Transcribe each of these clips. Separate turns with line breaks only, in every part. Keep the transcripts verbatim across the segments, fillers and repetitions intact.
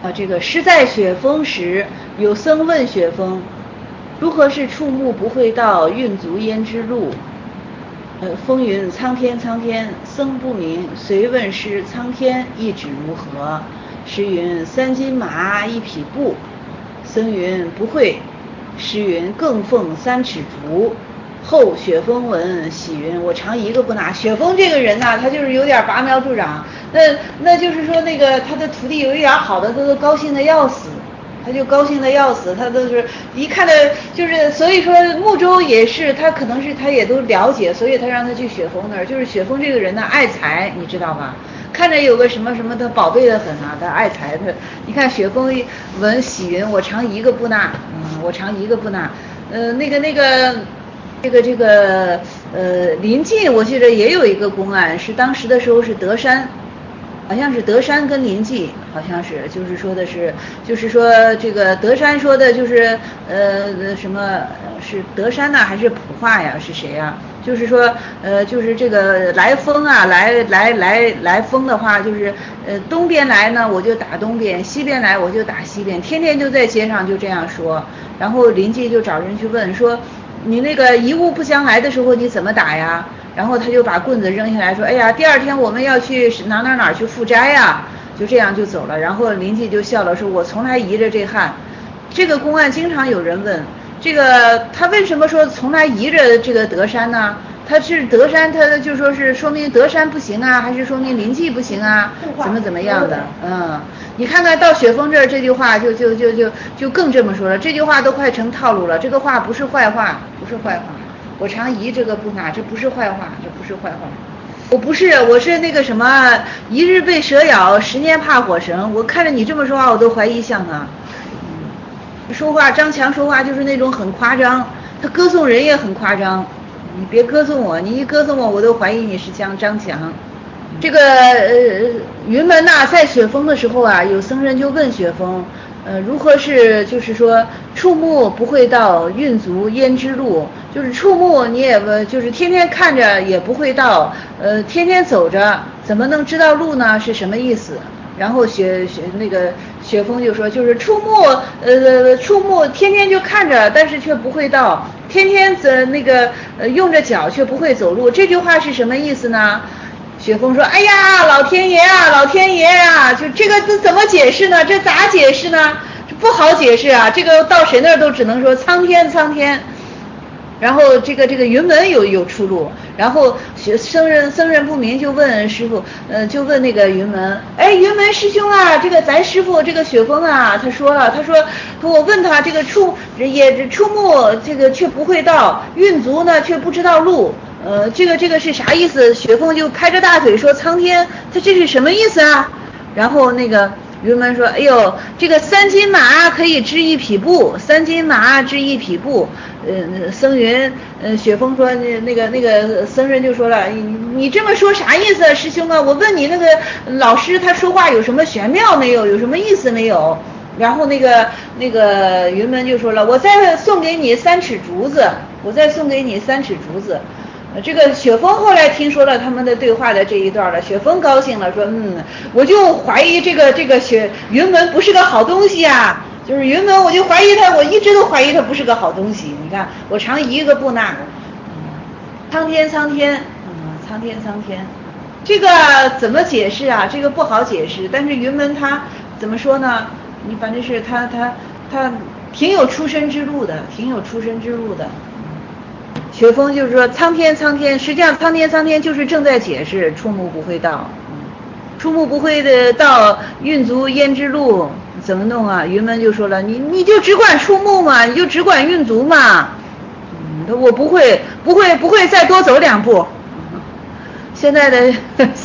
啊，这个时在雪峰时，有僧问雪峰，如何是触目不会道，运足焉知路？呃，风云苍天苍天，僧不明，随问师，苍天意指如何？师云三斤麻一匹布，僧云不会，师云更奉三尺竹。后雪峰闻，喜云我常一个不拿。雪峰这个人呢、啊，他就是有点拔苗助长，那那就是说那个他的徒弟有一点好的，他都高兴的要死。他就高兴的要死，他都是一看的，就是所以说木舟也是他可能是他也都了解，所以他让他去雪峰那儿。就是雪峰这个人呢爱财，你知道吧？看着有个什么什么，他宝贝的很啊，他爱财。他你看雪峰闻喜云，我常一个不纳，嗯，我常一个不纳。呃，那个那个这个这个呃临近，我记得也有一个公案，是当时的时候是德山。好像是德山跟临济，好像是，就是说的是，就是说这个德山说的就是呃什么是德山呐、啊、还是普化呀？是谁呀？就是说呃就是这个来风啊，来来来来风的话，就是呃东边来呢我就打东边，西边来我就打西边，天天就在街上就这样说。然后临济就找人去问说，你那个一物不相来的时候你怎么打呀？然后他就把棍子扔下来说，哎呀，第二天我们要去哪哪哪去赴斋呀，就这样就走了。然后邻居就笑了，说我从来移着这汉。这个公案经常有人问，这个他为什么说从来移着这个德山呢？他是德山，他就说是说明德山不行啊，还是说明临济不行啊？怎么怎么样的？嗯，你看看到雪峰这儿这句话就就就就就更这么说了，这句话都快成套路了。这个话不是坏话，不是坏话。我常疑这个不拿，这不是坏话，这不是坏话。我不是，我是那个什么，一日被蛇咬，十年怕火绳。我看着你这么说话，我都怀疑像他。嗯，说话张强说话就是那种很夸张，他歌颂人也很夸张。你别歌颂我，你一歌颂我，我都怀疑你是像张强。这个呃云门呐、啊，在雪峰的时候啊，有僧人就问雪峰，呃，如何是就是说触目不会到，运足焉知路？就是触目你也不就是天天看着也不会到，呃，天天走着怎么能知道路呢？是什么意思？然后雪雪那个雪峰就说，就是触目呃触目天天就看着，但是却不会到，天天呃那个呃用着脚却不会走路。这句话是什么意思呢？雪峰说：“哎呀，老天爷啊，老天爷啊，就这个这怎么解释呢？这咋解释呢？这不好解释啊！这个到谁那儿都只能说苍天苍天。”然后这个这个云门有有出路，然后学僧人僧人不明就问师傅，呃，就问那个云门，哎，云门师兄啊，这个咱师傅这个雪峰啊，他说了，他说我问他这个出也出目这个却不会到，运足呢却不知道路。呃，这个这个是啥意思？雪峰就拍着大腿说：“苍天，他这是什么意思啊？”然后那个云门说：“哎呦，这个三斤麻可以织一匹布，三斤麻织一匹布。”呃，僧云，呃，雪峰说：“那那个那个僧人就说了，你你这么说啥意思啊，师兄啊？我问你那个老师他说话有什么玄妙没有？有什么意思没有？”然后那个那个云门就说了：“我再送给你三尺竹子，我再送给你三尺竹子。”这个雪峰后来听说了他们的对话的这一段了，雪峰高兴了，说：“嗯，我就怀疑这个这个雪云门不是个好东西啊，就是云门，我就怀疑他，我一直都怀疑他不是个好东西。你看，我常一个不纳，苍天苍天，嗯，苍天苍天，这个怎么解释啊？这个不好解释。但是云门他怎么说呢？你反正是他他他挺有出身之路的，挺有出身之路的。”雪峰就是说苍天苍天，实际上苍天苍天就是正在解释触目不会到，触目不会的到，运足焉知路？怎么弄啊？云门就说了，你你就只管触目嘛，你就只管运足嘛。嗯，我不会不会不会再多走两步。现在的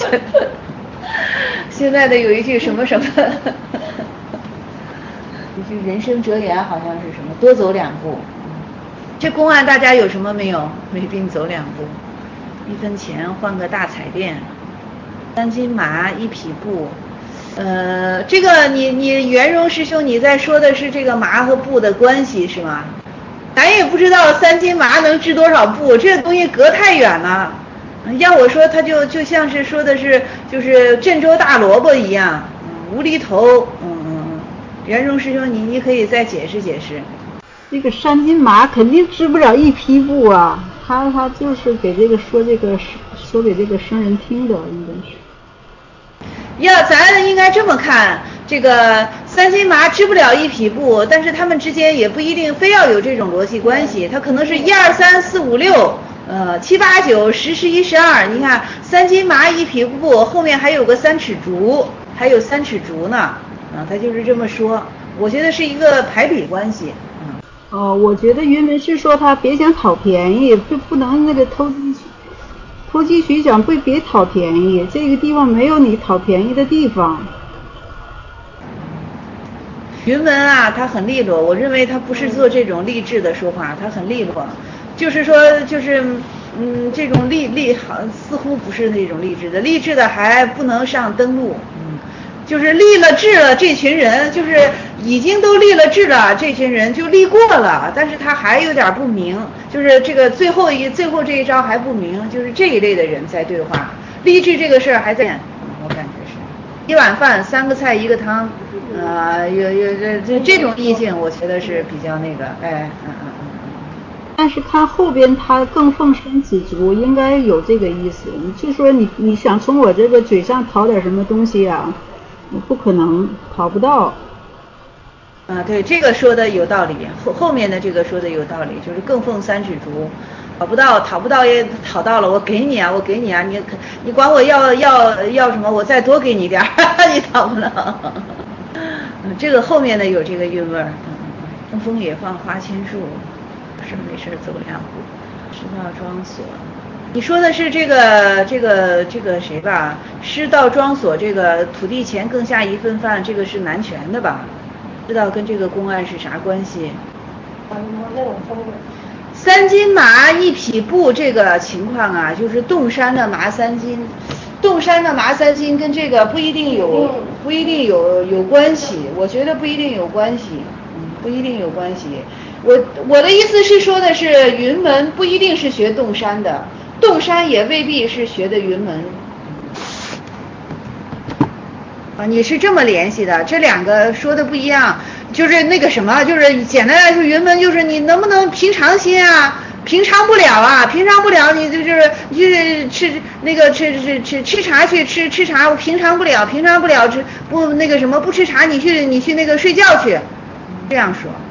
现在的有一句什么什么，一句人生哲言好像是什么，多走两步。这公案大家有什么没有？没病走两步，一分钱换个大彩电，三斤麻一匹布。呃，这个你你圆融师兄你在说的是这个麻和布的关系是吗？咱也不知道三斤麻能织多少布，这个东西隔太远了。要我说，它就就像是说的是就是郑州大萝卜一样，无厘头，嗯嗯嗯， 袁荣师兄，你你可以再解释解释。
这个山金麻肯定治不了一匹布啊，他他就是给这个说这个说给这个生人听的，应该是。
要咱应该这么看，这个三金麻织不了一匹布，但是他们之间也不一定非要有这种逻辑关系，它可能是一二三四五六，呃七八九十十一十二。你看三金麻一匹布后面还有个三尺竹，还有三尺竹呢，啊，他就是这么说。我觉得是一个排比关系。嗯。
哦，我觉得云门是说他别想讨便宜，不不能那个偷鸡投机取巧，别别讨便宜，这个地方没有你讨便宜的地方。
云门啊，他很利落，我认为他不是做这种励志的说话，他很利落，就是说就是嗯这种励励好似乎不是那种励志的，励志的还不能上登录，嗯，就是立了志了，这群人就是已经都立了志了，这群人就立过了，但是他还有点不明，就是这个最后一最后这一招还不明，就是这一类的人在对话，励志这个事儿还在，我感觉是一碗饭三个菜一个汤。啊，有有这这这种意境，我觉得是比较那个，哎，嗯嗯嗯。
但是看后边他更奉山子竹，应该有这个意思。你就说你你想从我这个嘴上讨点什么东西啊，不可能，讨不到。
啊，对，这个说的有道理，后后面的这个说的有道理，就是更奉三尺竹，讨不到，讨不到也讨到了，我给你啊，我给你啊，你你管我要要要什么，我再多给你点儿，你讨不到。嗯，这个后面的有这个韵味儿。嗯，东风野放花千树，是没事走两步，师道庄所。你说的是这个这个这个谁吧？师道庄所这个土地钱更下一份饭，这个是南拳的吧？知道跟这个公案是啥关系？
那种风格。
三斤麻一匹布这个情况啊，就是洞山的麻三斤。洞山的麻三斤跟这个不一定有不一定有有关系，我觉得不一定有关系，嗯，不一定有关系。我我的意思是说的是，云门不一定是学洞山的，洞山也未必是学的云门。啊，你是这么联系的，这两个说的不一样，就是那个什么，就是简单来说，云门就是你能不能平常心啊？平常不了啊，平常不了，你就是你去吃那个吃吃吃吃茶去吃吃茶，我平常不了，平常不了吃不那个什么不吃茶，你去你去那个睡觉去，这样说。